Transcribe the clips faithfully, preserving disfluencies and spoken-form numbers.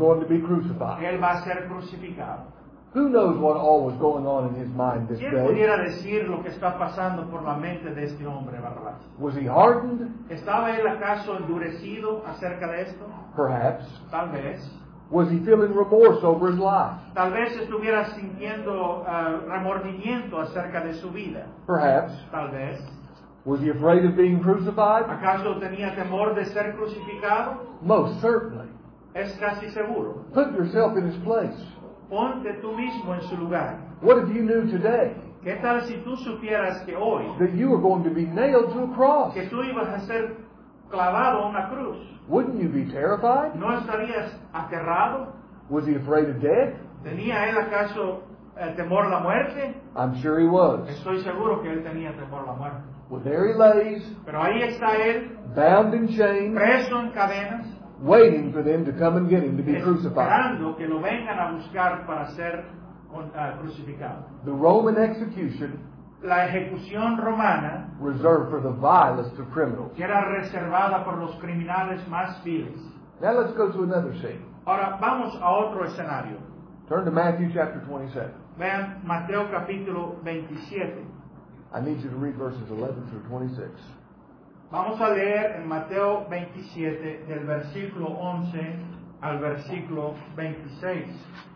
going to be crucified. Él va a ser crucificado. Who knows what all was going on in his mind this ¿Quién day? pudiera decir lo que está pasando por la mente de este hombre, Barrabás? Was he hardened? ¿Estaba él acaso endurecido acerca de esto? Perhaps. Tal vez. Was he feeling remorse over his life? Tal vez estuviera sintiendo uh, remordimiento acerca de su vida. Perhaps. Tal vez. Was he afraid of being crucified? ¿Acaso tenía temor de ser crucificado? Most certainly. Es casi seguro. Put yourself in his place. Ponte tú mismo en su lugar. What if you knew today ¿Qué tal si tú supieras que hoy, that you were going to be nailed to a cross? que tú ibas a ser clavado a una cruz? Wouldn't you be terrified? ¿No estarías aterrado? Was he afraid of death? ¿Tenía él acaso el temor a la muerte? I'm sure he was. Estoy seguro que él tenía temor a la muerte. Well, there he lays, Pero ahí está él, bound in chains, preso en cadenas, waiting for them to come and get him to be crucified. esperando que lo vengan a buscar para ser uh, crucificado. The Roman execution La ejecución romana, reserved for the vilest of criminals. que era reservada por los criminales más viles. Now let's go to another scene. Ahora vamos a otro escenario. Turn to Matthew chapter twenty-seven. Vean Mateo capítulo veintisiete. I need you to read verses eleven through twenty-six. Vamos a leer en Mateo veintisiete del versículo once al versículo veintiséis.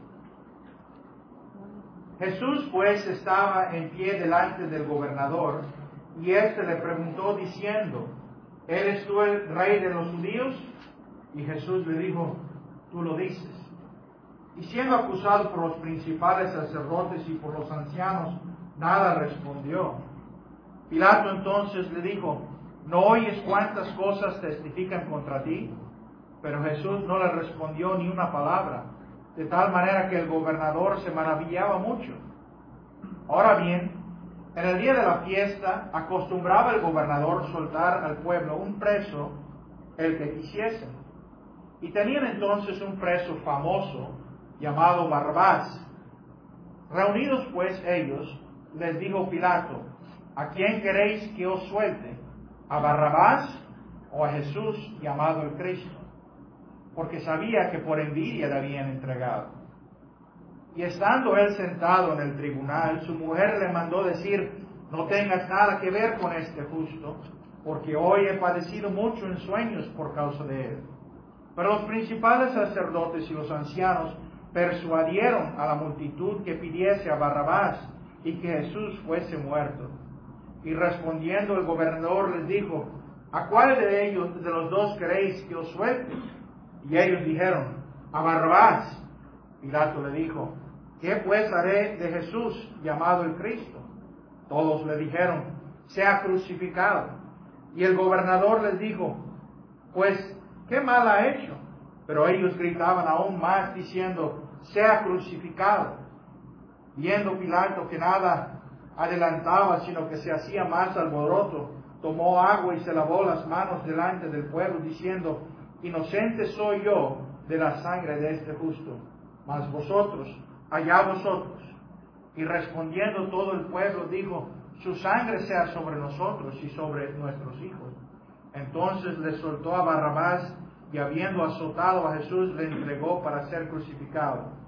Jesús pues estaba en pie delante del gobernador y éste le preguntó diciendo, ¿eres tú el rey de los judíos? Y Jesús le dijo, tú lo dices. Y siendo acusado por los principales sacerdotes y por los ancianos, nada respondió. Pilato entonces le dijo, ¿no oyes cuántas cosas testifican contra ti? Pero Jesús no le respondió ni una palabra, de tal manera que el gobernador se maravillaba mucho. Ahora bien, en el día de la fiesta acostumbraba el gobernador soltar al pueblo un preso, el que quisiese. Y tenían entonces un preso famoso, llamado Barrabás. Reunidos pues ellos, les dijo Pilato, ¿a quién queréis que os suelte? ¿A Barrabás o a Jesús llamado el Cristo? Porque sabía que por envidia le habían entregado. Y estando él sentado en el tribunal, su mujer le mandó decir, no tengas nada que ver con este justo, porque hoy he padecido mucho en sueños por causa de él. Pero los principales sacerdotes y los ancianos persuadieron a la multitud que pidiese a Barrabás y que Jesús fuese muerto. Y respondiendo el gobernador les dijo, ¿a cuál de ellos, de los dos, queréis que os suelte? Y ellos dijeron, a Barrabás. Pilato le dijo, ¿qué pues haré de Jesús llamado el Cristo? Todos le dijeron, sea crucificado. Y el gobernador les dijo, pues, ¿qué mal ha hecho? Pero ellos gritaban aún más diciendo, sea crucificado. Viendo Pilato que nada adelantaba, sino que se hacía más alboroto, tomó agua y se lavó las manos delante del pueblo, diciendo, inocente soy yo de la sangre de este justo, mas vosotros, allá vosotros. Y respondiendo todo el pueblo dijo, su sangre sea sobre nosotros y sobre nuestros hijos. Entonces le soltó a Barrabás y habiendo azotado a Jesús le entregó para ser crucificado.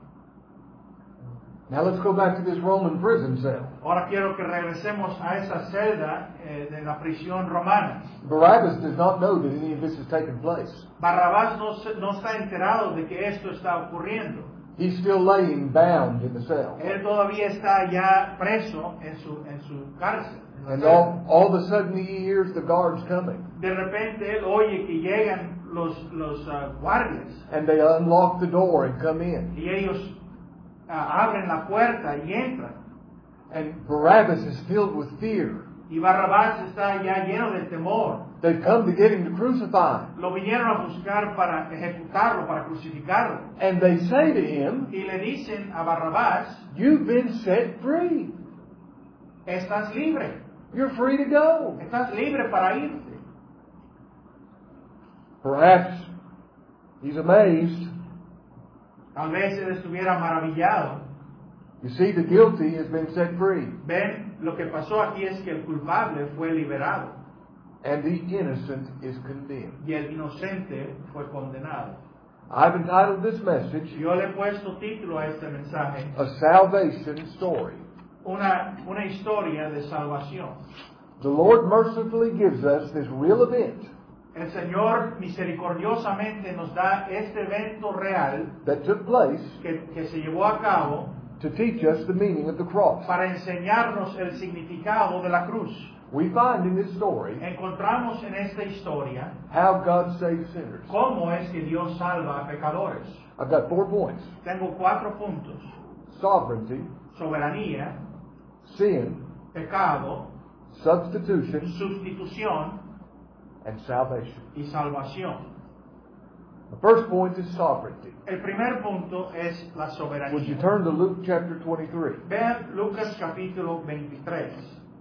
Now let's go back to this Roman prison cell. Ahora quiero que regresemos a esa celda eh, de la prisión romana. Barabbas does not know that any of this has taken place. Barrabás no, se, no está enterado de que esto está ocurriendo. He's still laying bound in the cell. Él todavía está ya preso en su, en su cárcel. En la And celda. all, all of a sudden he hears the guards coming. De repente él oye que llegan los, los uh, guardias And they unlock the door and come in. y ellos uh, abren la puerta y entran. And Barabbas is filled with fear. Y Barrabás está ya lleno de temor. They've come to get him to crucify him. Lo vinieron a buscar para ejecutarlo, para crucificarlo. And they say to him, Y le dicen a Barrabás, you've been set free. estás libre, You're free to go. estás libre para irte. Perhaps he's amazed. Tal vez él estuviera maravillado. You see, the guilty has been set free. Ven, lo que pasó aquí es que el culpable fue liberado And the innocent is condemned. y el inocente fue condenado. I've entitled this message, Yo le he puesto título a este mensaje, A Salvation Story. una, una historia de salvación. The Lord mercifully gives us this real event El Señor misericordiosamente nos da este evento real that took place que, que se llevó a cabo to teach us the meaning of the cross. para enseñarnos el significado de la cruz. We find in this story Encontramos en esta historia how God saves sinners. cómo es que Dios salva a pecadores. I've got four points. Tengo cuatro puntos: Sovereignty, soberanía, sin, pecado, substitution, sustitución and salvation. y salvación. The first point is sovereignty. El primer punto es la Would you soberanía. turn to Luke chapter twenty-three? Vean Lucas capítulo veintitrés.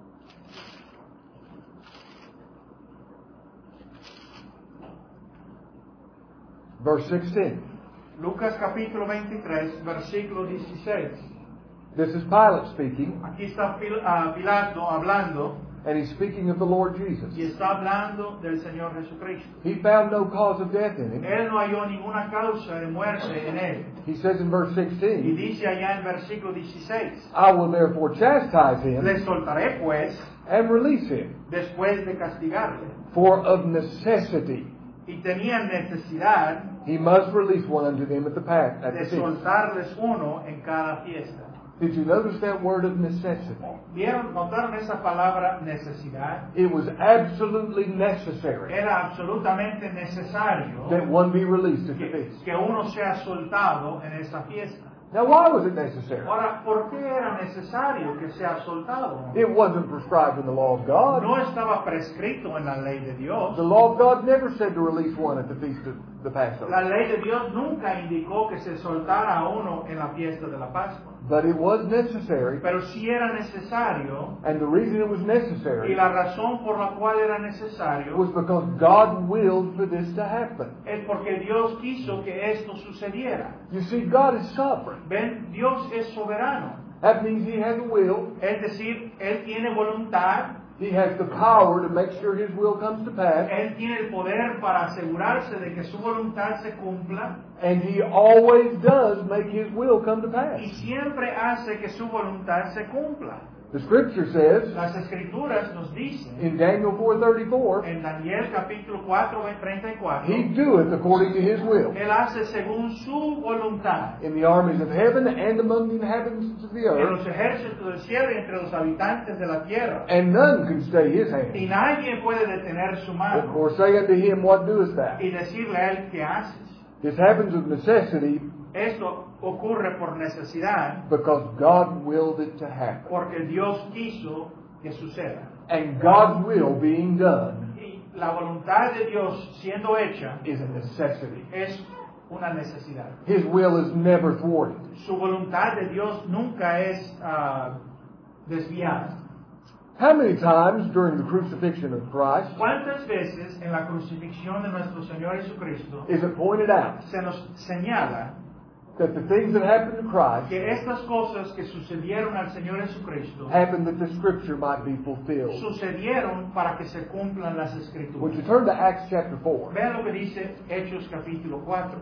Verse sixteen. Lucas capítulo veintitrés, versículo dieciséis. This is Pilate speaking, Aquí está Pil- ah, Pilato hablando and he's speaking of the Lord Jesus. y está hablando del Señor Jesucristo. He found no cause of death in him. Él no halló ninguna causa de muerte en él. He says in verse Y sixteen, dice allá en versículo dieciséis, I will therefore chastise him le soltaré pues and release him, después de castigarle. for of necessity Y tenían necesidad he must release one unto them at the path at the de feast. soltarles uno en cada fiesta. Did you notice that word of necessity? ¿Vieron, notaron esa palabra necesidad? It was absolutely necessary Era absolutamente necesario that one be released at the que, feast. que uno sea soltado en esa fiesta. Now, why was it necessary? Ahora, ¿por qué era necesario que sea soltado? It wasn't prescribed in the law of God. No estaba prescrito en la ley de Dios. The law of God never said to release one at the feast of the Passover. La ley de Dios nunca indicó que se soltara a uno en la fiesta de la Pascua. But it was necessary, Pero sí era necesario, and the reason it was y necessary la razón por la cual era necesario was because God willed for this to happen. es porque Dios quiso que esto sucediera. You see, God is sovereign. Ven, Dios es soberano. That means He has a will. Es decir, Él tiene voluntad, He has the power to make sure His will comes to pass. Él tiene el poder para asegurarse de que su voluntad se cumpla, And He always does make His will come to pass. y siempre hace que su voluntad se cumpla. The Scripture says Las Escrituras nos dicen, in Daniel four thirty-four, en Daniel capítulo cuatro, treinta y cuatro, He doeth according to His will Él hace según su voluntad in the armies of heaven and among the inhabitants of the en earth, los ejércitos del cielo y entre los habitantes de la tierra. and none can stay His Y hand. nadie puede detener su But mano or say unto Him, What doest thou? y decirle a Él, ¿qué haces? This happens of necessity Esto ocurre por necesidad, because God willed it to happen. porque Dios quiso que suceda. And God's will being done Y la voluntad de Dios siendo hecha is a necessity. es una necesidad. His will is never thwarted. Su voluntad de Dios nunca es ah, desviada. How many times during the crucifixion of Christ ¿Cuántas veces en la crucifixión de nuestro Señor Jesucristo is it pointed out se nos señala that the things that happened to Christ que estas cosas que sucedieron al Señor Jesucristo happened that the Scripture might be fulfilled? sucedieron para que se cumplan las Would Escrituras? you turn to Acts chapter four? Vean lo que dice Hechos capítulo cuatro.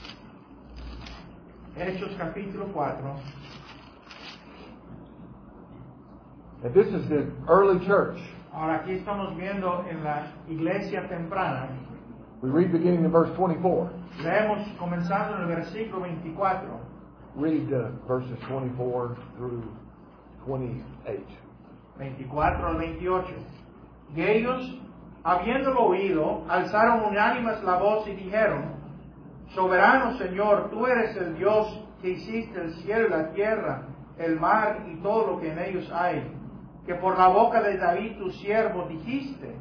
Hechos capítulo cuatro. And this is the early church. Ahora aquí estamos viendo en la iglesia temprana. We read beginning in verse twenty-four. Leemos comenzando en el versículo veinticuatro. Read uh, verses twenty-four through twenty-eight. veinticuatro al veintiocho. Y ellos, habiéndolo oído, alzaron unánimes la voz y dijeron: Soberano Señor, tú eres el Dios que hiciste el cielo y la tierra, el mar y todo lo que en ellos hay, que por la boca de David tu siervo dijiste: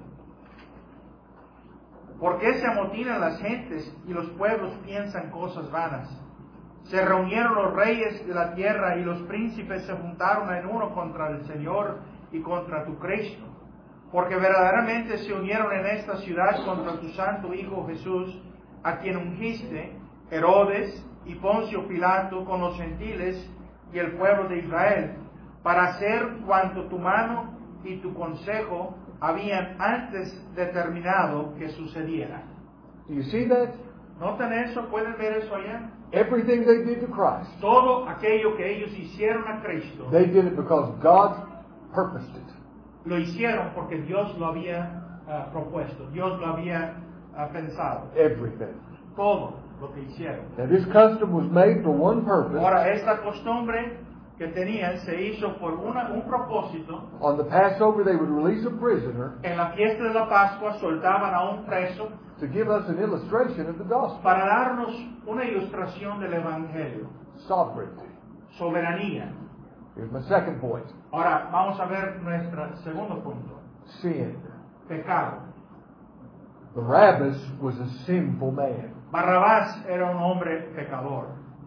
¿por qué se amotinan las gentes y los pueblos piensan cosas vanas? Se reunieron los reyes de la tierra y los príncipes se juntaron en uno contra el Señor y contra tu Cristo, porque verdaderamente se unieron en esta ciudad contra tu santo Hijo Jesús, a quien ungiste, Herodes y Poncio Pilato con los gentiles y el pueblo de Israel, para hacer cuanto tu mano y tu consejo habían antes determinado que sucediera. Do you see that? ¿Notan eso? ¿Pueden ver eso allá? Everything they did to Christ, Todo aquello que ellos hicieron a Cristo, they did it because God purposed it. lo hicieron porque Dios lo había uh, propuesto, Dios lo había uh, pensado. Everything. Todo lo que hicieron. Now this custom was made for one purpose. Ahora, esta costumbre que tenían se hizo por una, un propósito. On the Passover they would release a prisoner En la fiesta de la Pascua soltaban a un preso to give us an illustration of the gospel. para darnos una ilustración del Evangelio. Sovereignty. Soberanía. Here's my second point. Ahora, vamos a ver nuestro segundo punto. Sin. Pecado. Barabbas was a sinful man. Barrabás era un hombre pecador.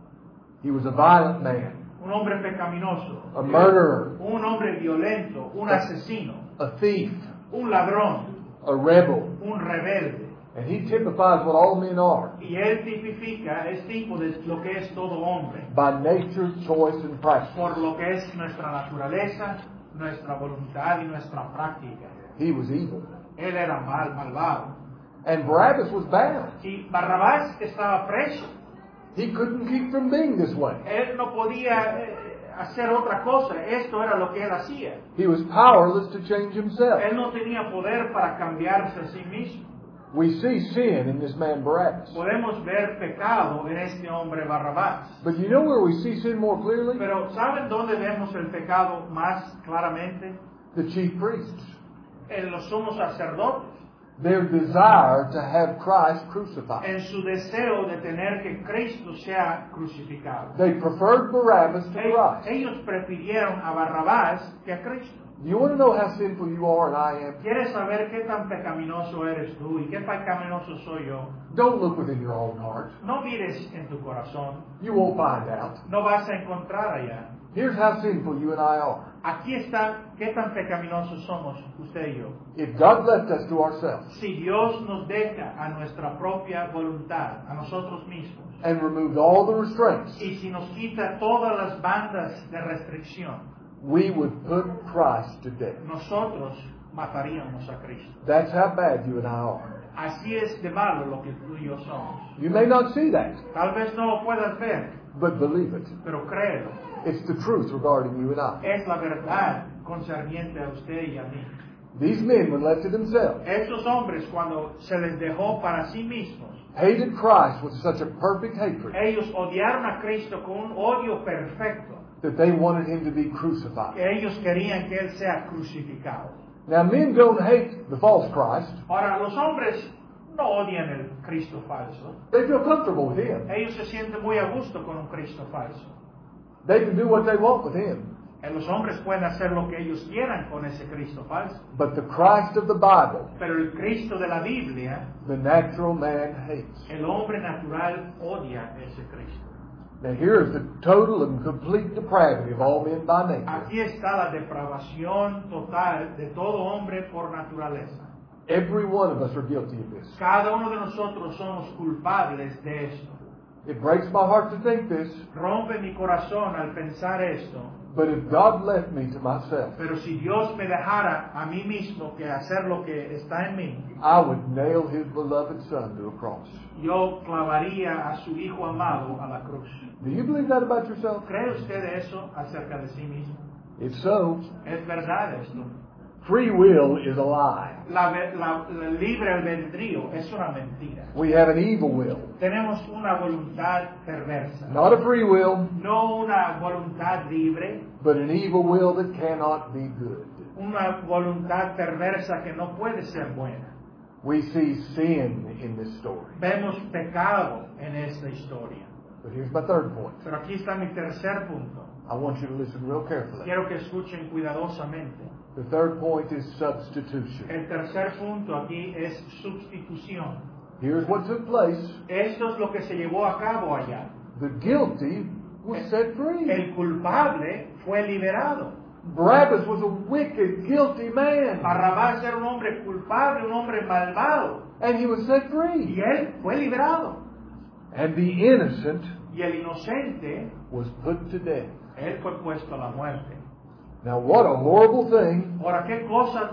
He was a violent man. Un hombre pecaminoso. A murderer. Un hombre violento. Un asesino. A thief. Un ladrón. A rebel. Un rebelde. And he typifies what all men are. Y él tipifica, es tipo de lo que es todo hombre. By nature, choice, and practice. Por lo que es nuestra naturaleza, nuestra voluntad y nuestra práctica. He was evil. Él era mal, malvado. And Barabbas was bound. Y Barrabás estaba preso. He couldn't keep from being this way. Él no podía eh, hacer otra cosa. Esto era lo que él hacía. He was powerless to change himself. Él no tenía poder para cambiarse a sí mismo. We see sin in this man Barabbas. Podemos ver pecado en este hombre Barrabás. But you know where we see sin more clearly? Pero ¿saben dónde vemos el pecado más claramente? The chief priests. En los sumos sacerdotes. Their desire to have Christ crucified. En su deseo de tener que Cristo sea crucificado. They preferred Barabbas to Christ. Ellos prefirieron a Barrabás que a Cristo. Do you want to know how sinful you are and I am? ¿Quieres saber qué tan pecaminoso eres tú y qué pecaminoso soy yo? Don't look within your own heart. No mires en tu corazón. You won't find out. No vas a encontrar allá. Here's how sinful you and I are. Aquí está qué tan pecaminosos somos usted y yo. If God left us to ourselves Si Dios nos deja a nuestra propia voluntad, a nosotros mismos, and removed all the restraints, y si nos quita todas las bandas de restricción, we would put Christ to death. nosotros mataríamos a Cristo. That's how bad you and I are. Así es de malo lo que tú y yo somos. You may not see that, Tal vez no lo puedas ver, but believe it. pero créelo. It's the truth regarding you and I. Es la verdad concerniente a usted y a mí. These men, when left to themselves, Estos hombres, cuando se les dejó para sí mismos, hated Christ with such a perfect hatred ellos odiaron a Cristo con un odio perfecto, that they wanted him to be crucified. que ellos querían que Él sea crucificado. Now, men don't hate the false Christ. Ahora, los hombres no odian el Cristo falso. They feel comfortable with him. Ellos se sienten muy a gusto con un Cristo falso. They can do what they want with him. Eh, Los hombres pueden hacer lo que ellos quieran con ese Cristo falso. But the Christ of the Bible, Pero el Cristo de la Biblia, the natural man hates. el hombre natural odia ese Cristo. Now, here is the total and complete depravity of all men by nature. Aquí está la depravación total de todo hombre por naturaleza. Every one of us are guilty of this. Cada uno de nosotros somos culpables de esto. It breaks my heart to think this, Rompe mi corazón al pensar esto. but if God left me to myself, Pero si Dios me dejara a mí mismo que hacer lo que está en mí, I would nail his beloved son to a cross. yo clavaría a su Hijo amado a la cruz. Do you believe that about yourself? ¿Cree usted eso acerca de sí mismo? If so, Es verdad esto. free will is a lie. La, la, la libre albedrío es una mentira. We have an evil will, Tenemos una voluntad perversa. not a free will, No una voluntad libre, but an evil will that cannot be good. una voluntad perversa que no puede ser buena. We see sin in this story. Vemos pecado en esta historia. But here's my third point. Pero aquí está mi tercer punto. I want you to listen real carefully. Quiero que escuchen cuidadosamente. The third point is substitution. El tercer punto aquí es sustitución. Here's what took place. Esto es lo que se llevó a cabo allá. The guilty was set free. El culpable fue liberado. Barabbas was a wicked, guilty man. Barrabás era un hombre culpable, un hombre malvado. And he was set Y free. él fue liberado. And the innocent Y el inocente, was put to death. él fue puesto a la muerte. Now, what a horrible thing Ahora, qué cosa tan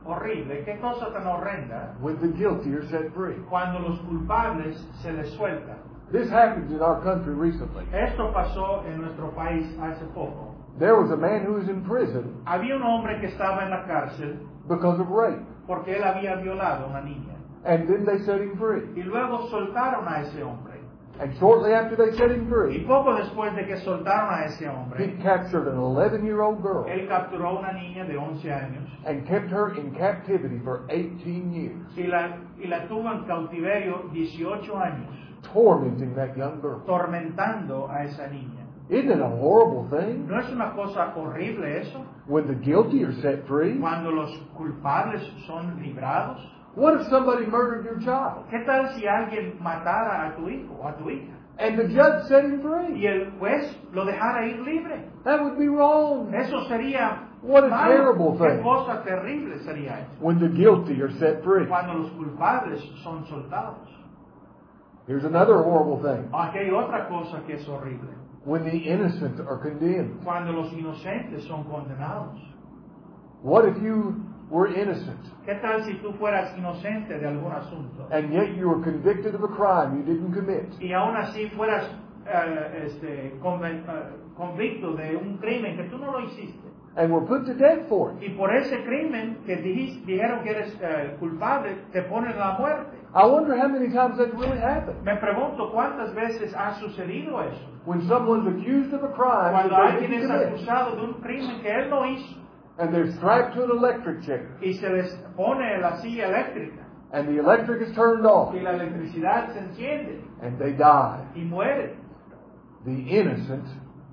horrible, qué cosa tan horrenda, when the guilty are set free. cuando los culpables se les sueltan. This happened in our country recently. Esto pasó en nuestro país hace poco. There was a man who was in prison Había un hombre que estaba en la cárcel because of rape, porque él había violado a una niña. and then they set him free. Y luego soltaron a ese hombre. And shortly after they set him Y free, poco después de que soltaron a ese he hombre, captured an eleven-year-old girl él capturó a una niña de once años and kept her in captivity for eighteen years, y la, y la tuvo en cautiverio dieciocho años, tormenting that young girl. tormentando a esa niña. Isn't it a horrible thing? ¿No es una cosa horrible eso? When the guilty are set free? Cuando los culpables son librados. What if somebody murdered your child ¿Qué tal si alguien matara a tu hijo o a tu hija and the judge set him y free? el juez lo dejara ir libre? That would be wrong. Eso sería What a malo. terrible Qué thing. cosa terrible sería eso. When the guilty are set free. Cuando los culpables son soltados. Here's another horrible thing. Aquí hay otra cosa que es horrible. When the innocent are condemned. Cuando los inocentes son condenados. What if you were innocent ¿Qué tal si tú fueras inocente de algún asunto and yet you were convicted of a crime you didn't commit? y aún así fueras eh, este, conven- eh, convicto de un crimen que tú no lo hiciste? And were put to death for it. Y por ese crimen que dijis- dijeron que eres eh, culpable, te ponen la muerte. I wonder how many times that's really happened. Me pregunto cuántas veces ha sucedido eso. When someone's accused of a crime Cuando that they alguien didn't es commit, acusado de un crimen que él no hizo and they're strapped to an electric chair, y se les pone la silla eléctrica and the electric is turned off, y la electricidad se enciende and they die. y muere, The innocent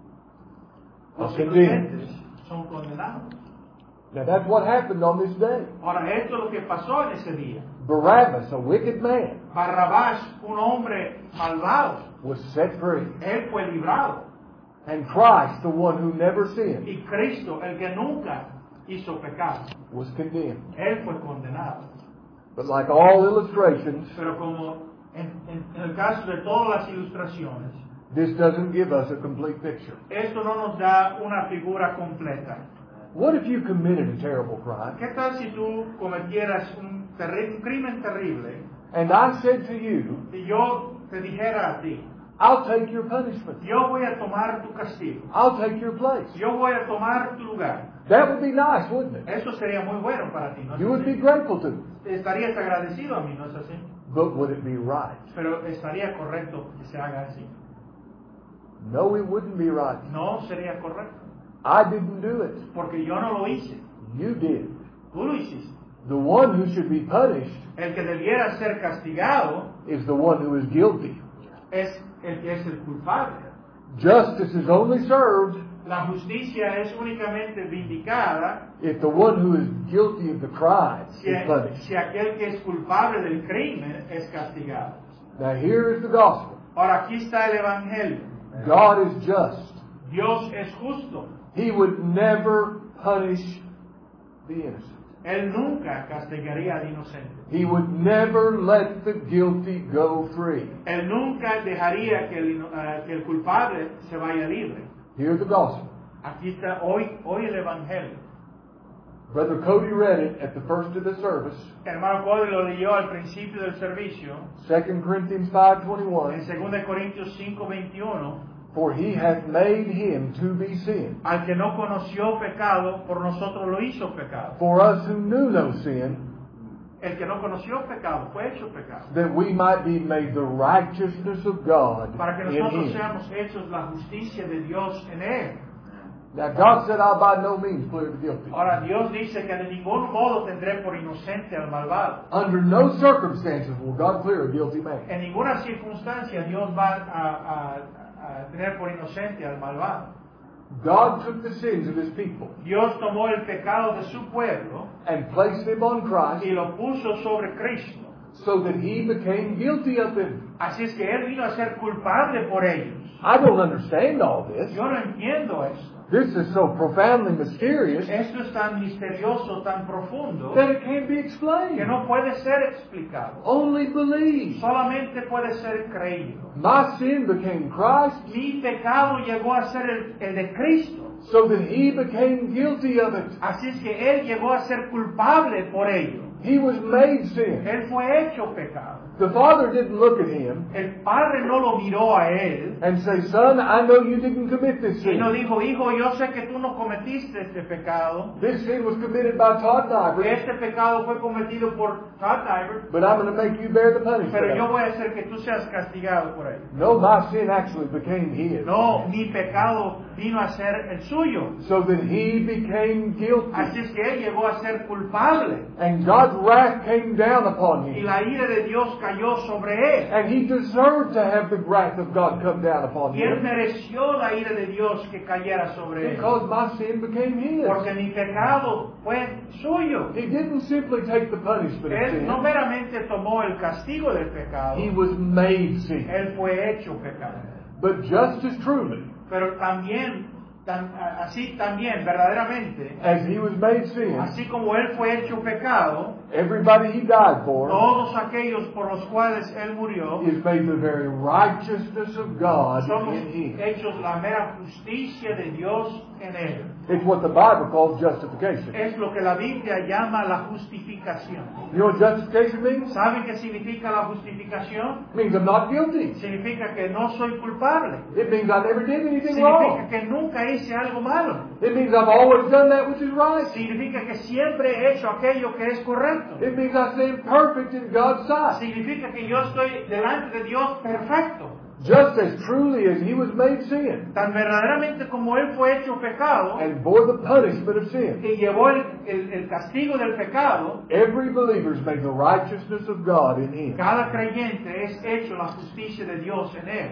are los condemned. inocentes son condenados. Now that's what happened on this day. Ahora, esto es lo que pasó en ese día. Barabbas, a wicked man, Barrabás, un hombre malvado, was set free. él fue librado. And Christ, the one who never sinned, Y Cristo, el que nunca hizo pecado, was condemned. él fue condenado. But like all illustrations, Pero como en, en- en el caso de todas las ilustraciones, this doesn't give us a complete picture. esto no nos da una figura completa. What if you committed a terrible crime, ¿Qué tal si tú cometieras un, terri- un crimen terrible and I said to you, y yo te dijera a ti, I'll take your punishment. yo voy a tomar tu castigo, I'll take your place. yo voy a tomar tu lugar? That would be nice, wouldn't it? Eso sería muy bueno para ti, ¿no es You would así? be grateful to me. Estarías agradecido a mí, ¿no es así? But would it be right? Pero estaría correcto que se haga así. No, it wouldn't be right. No sería correcto, I didn't do it. porque yo no lo hice, You did. tú lo hiciste. The one who should be punished El que debiera ser castigado is the one who is guilty. es el que es el culpable. Justice is only served La justicia es únicamente vindicada if the one who is guilty of the crime si, is punished. si aquel que es culpable del crimen es castigado. Now here is the gospel. Ahora aquí está el Evangelio. God is just. Dios es justo. He would never punish the innocent. Él nunca castigaría al inocente. He would never let the guilty go free. Él nunca dejaría que el, ino- eh, que el culpable se vaya libre. Hear the gospel. Aquí está hoy, hoy el Evangelio. Brother Cody read it at the first of the service. Hermano Cody lo leyó al principio del servicio, Second Corinthians five en twenty-one. dos Corintios cinco veintiuno. For he hath made him to be sin. Al que no conoció pecado, por nosotros lo hizo pecado. For us who knew no sin, El que no conoció pecado, fue hecho pecado. that we might be made the righteousness of God Para que in nosotros him. seamos hechos la justicia de Dios en Él. Now God said, I'll by no means clear the guilty. Ahora Dios dice que de ningún modo tendré por inocente al malvado. Under no circumstances will God clear a guilty man. En ninguna circunstancia Dios va a, a- a tener por inocente al malvado. God took the sins of his people Dios tomó el pecado de su pueblo and placed them on y Christ lo puso sobre Cristo so that he became guilty of them. Así es que Él vino a ser culpable por ellos. I don't understand all this. Yo no entiendo esto. This is so profoundly mysterious Esto es tan misterioso, tan profundo, that it can't be que explained. no puede ser explicado. Only believe. Solamente puede ser creído. My sin became Christ Mi pecado llegó a ser el, el de Cristo. so that He became guilty of it. Así es que Él llegó a ser culpable por ello. He was made sin. Él fue hecho pecado. The Father didn't look at Him El Padre no lo miró a Él and say, Son, I know you didn't commit this y no sin. dijo, hijo, yo sé que tú no cometiste este pecado. This sin was committed by Todd Nyberg, Este pecado fue cometido por Todd Nyberg, but I'm going to make you bear the punishment. pero yo of it." voy a hacer que tú seas castigado por ello. No, my sin actually became His. No, mi pecado vino a ser el suyo. So that He became guilty. Así es que Él llegó a ser culpable And God's wrath came down upon y Him. la ira de Dios cayó sobre Él. And He deserved to have the wrath of God come down upon Y Él Him mereció la ira de Dios que cayera sobre Él. because my sin became His. Porque mi pecado fue suyo. He didn't simply take the punishment of Él no sin. meramente tomó el castigo del pecado. He was made sin. Él fue hecho pecado. But just as truly Pero también, tan- así también, verdaderamente, as He was made sin, así como Él fue hecho pecado, everybody He died for todos aquellos por los cuales Él murió, is made the very righteousness of God somos in Him. hechos la mera justicia de Dios en Él. It's what the Bible calls justification. Es lo que la Biblia llama la justificación. You know what justification means? ¿Saben qué significa la justificación? It means I'm not guilty. Significa que no soy culpable. It means I never did anything Significa wrong. que nunca hice algo malo. It means I've always done that which is right. Significa que siempre he hecho aquello que es correcto. It means I stand perfect in God's sight. Significa que yo estoy delante de Dios perfecto. Just as truly as He was made sin Tan verdaderamente como Él fue hecho pecado and bore the punishment of sin, y llevó el, el- el castigo del pecado, every believer is made the righteousness of God in Him. cada creyente es hecho la justicia de Dios en Él.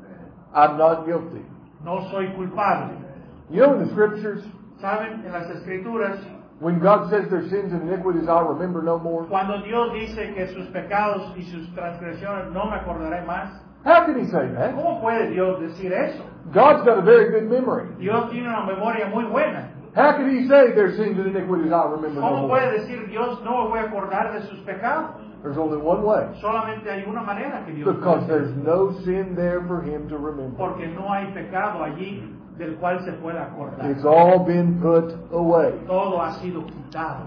I'm not guilty. No soy culpable. You know in the Scriptures, ¿Saben? En las Escrituras, when God says their sins and iniquities I'll remember no more, cuando Dios dice que sus pecados y sus transgresiones no me acordaré más, how can He say that? ¿cómo puede Dios decir eso? God's got a very good memory. Dios tiene una memoria muy buena. How can He say their sins and iniquities I'll remember no ¿Cómo more? puede decir Dios no me voy a acordar de sus pecados? There's only one way. Solamente hay una manera que Dios Because puede there's no sin there for Him to remember. porque no hay pecado allí del cual se pueda acordar. It's all been put away. Todo ha sido quitado.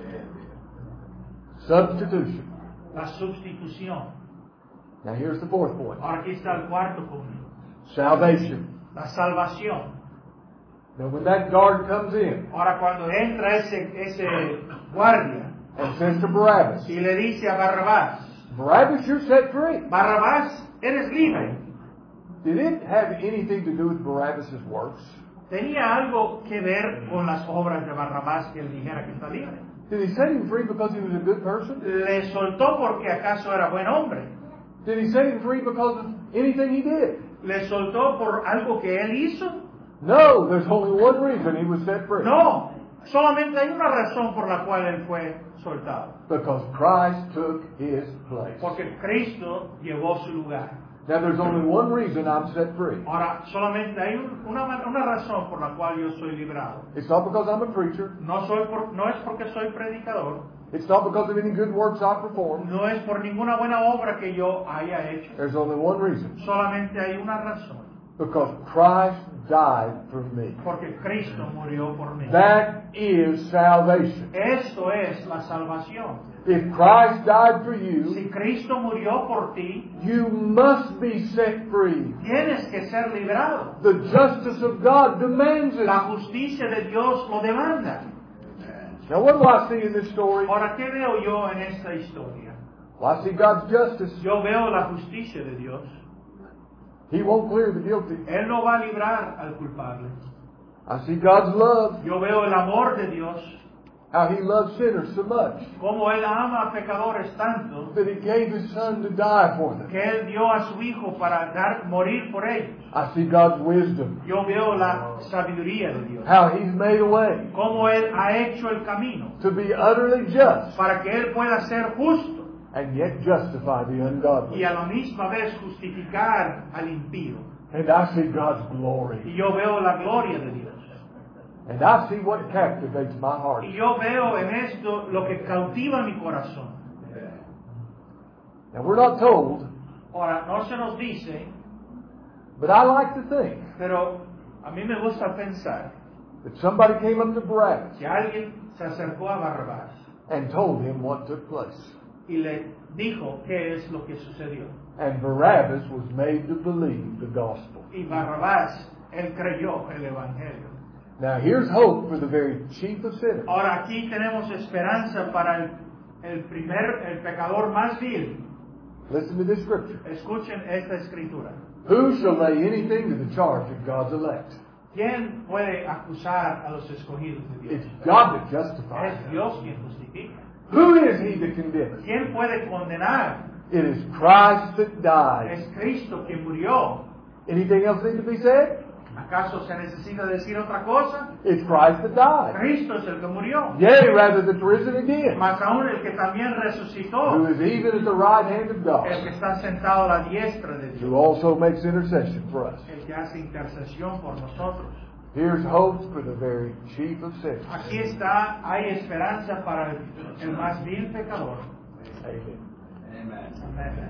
Substitution. La sustitución. Now here's the fourth point. Ahora aquí está el cuarto punto. Salvation. La salvación. Now when that guard comes in Ahora cuando entra ese, ese guardia and says to Barabbas, y le dice a Barrabás, Barabbas, you're set free. Barrabás, eres libre. Did it have anything to do with Barabbas' works? ¿Tenía algo que ver con las obras de Barrabás que él dijera que está libre? Did he set him free because he was a good person? ¿Le soltó porque acaso era buen hombre? Did he set him free because of anything he did? ¿Le soltó por algo que él hizo? No, there's only one reason he was set free. No, solamente hay una razón por la cual él fue soltado. Because Christ took his place. Porque Cristo llevó su lugar. Now there's only one reason I'm set free. Ahora, solamente hay un- una, una razón por la cual yo soy librado. It's not because I'm a preacher. No, soy por- no es porque soy predicador. It's not because of any good works I performed. No es por ninguna buena obra que yo haya hecho. There's only one reason. Solamente hay una razón. Because Christ died for me. Porque Cristo murió por mí. That is salvation. Eso es la salvación. If Christ died for you, Si Cristo murió por ti, you must be set free. tienes que ser librado. The justice of God demands it. La justicia de Dios lo demanda. Now what do I see in this story? Ahora, ¿qué veo yo en esta historia? Well, I see God's justice. Yo veo la justicia de Dios. He won't clear the guilty. Él no va a librar al culpable. I see God's love. Yo veo el amor de Dios. How He loves sinners so much Cómo Él ama a pecadores tanto that He gave His Son to die for them. que Él dio a su Hijo para dar, morir por ellos. I see God's wisdom. Yo veo la sabiduría de Dios. How He's made a way Cómo Él ha hecho el camino to be utterly just para que Él pueda ser justo and yet justify the ungodly. y a la misma vez justificar al impío. And I see God's Y glory. yo veo la gloria de Dios. And I see what captivates my heart. Y yo veo en esto lo que cautiva mi corazón. Now, we're not told, Ahora, no se nos dice, but I like to think pero a mí me gusta pensar that somebody came up to Barabbas que alguien se acercó a Barrabás and told him what took place. y le dijo qué es lo que sucedió. And Barabbas was made to believe the gospel. Y Barrabás, él creyó el Evangelio. Now, here's hope for the very chief of sinners. Ahora aquí tenemos esperanza para el, el primer, el pecador más vil. Listen to this scripture. Escuchen esta escritura. Who shall lay anything to the charge of God's elect? ¿Quién puede acusar a los escogidos de Dios? It's God that justifies. Es Dios quien justifica. Who is he that condemneth? ¿Quién puede condenar? It is Christ that died. Es Cristo quien murió. Anything else need to be said? ¿Acaso se necesita decir otra cosa? It's Christ that died. Cristo es el que murió. Yea, rather that's risen again. Más aún el que también Who resucitó. is even at the right hand of El God. que está sentado a la diestra de Who Dios. also makes intercession for us. El que hace intercesión por nosotros. Here's hope for the very chief of sinners. Aquí está, hay esperanza para el, el más vil pecador. Amen. Amen. Amén.